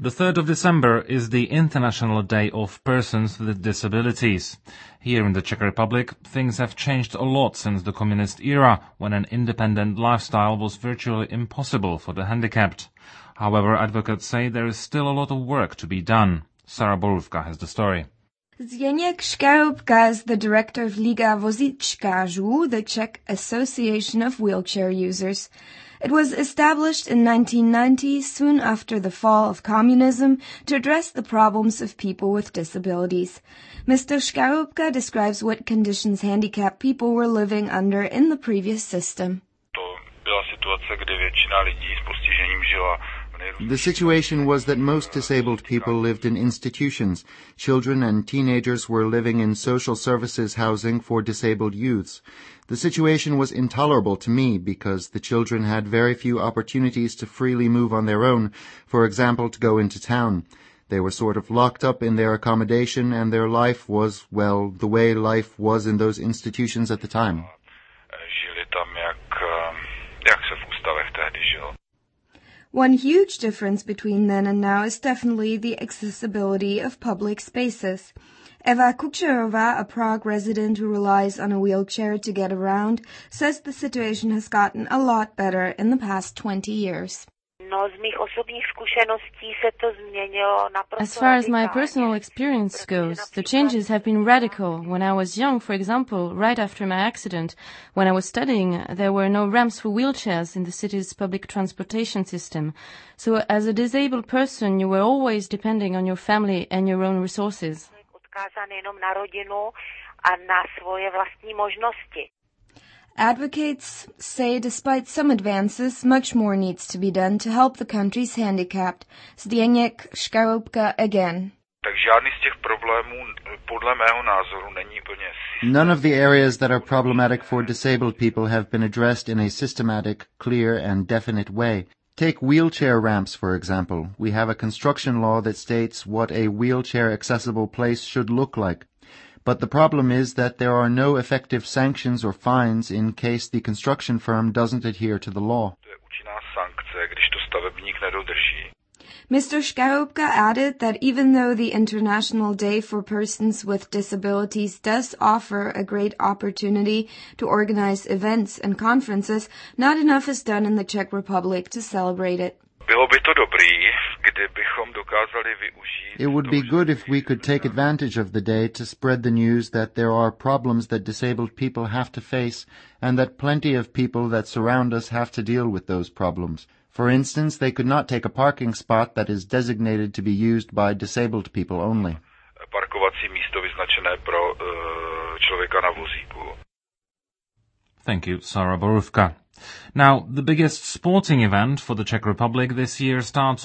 The 3rd of December is the International Day of Persons with Disabilities. Here in the Czech Republic, things have changed a lot since the communist era, when an independent lifestyle was virtually impossible for the handicapped. However, advocates say there is still a lot of work to be done. Sarah Borówka has the story. Zdeněk Škarubka is the director of Liga Vozíčkářů, the Czech Association of Wheelchair Users. It was established in 1990, soon after the fall of communism, to address the problems of people with disabilities. Mr. Škarubka describes what conditions handicapped people were living under in the previous system. The situation was that most disabled people lived in institutions. Children and teenagers were living in social services housing for disabled youths. The situation was intolerable to me because the children had very few opportunities to freely move on their own, for example, to go into town. They were sort of locked up in their accommodation, and their life was, well, the way life was in those institutions at the time. One huge difference between then and now is definitely the accessibility of public spaces. Eva Kučerová, a Prague resident who relies on a wheelchair to get around, says the situation has gotten a lot better in the past 20 years. As far as my personal experience goes, the changes have been radical. When I was young, for example, right after my accident, when I was studying, there were no ramps for wheelchairs in the city's public transportation system. So as a disabled person, you were always depending on your family and your own resources. Advocates say despite some advances, much more needs to be done to help the country's handicapped. Zdeněk Škarubka again. None of the areas that are problematic for disabled people have been addressed in a systematic, clear, and definite way. Take wheelchair ramps, for example. We have a construction law that states what a wheelchair-accessible place should look like. But the problem is that there are no effective sanctions or fines in case the construction firm doesn't adhere to the law. Mr. Škarubka added that even though the International Day for Persons with Disabilities does offer a great opportunity to organize events and conferences, not enough is done in the Czech Republic to celebrate it. It would be good if we could take advantage of the day to spread the news that there are problems that disabled people have to face and that plenty of people that surround us have to deal with those problems. For instance, they could not take a parking spot that is designated to be used by disabled people only. Thank you, Sarah Borówka. Now, the biggest sporting event for the Czech Republic this year starts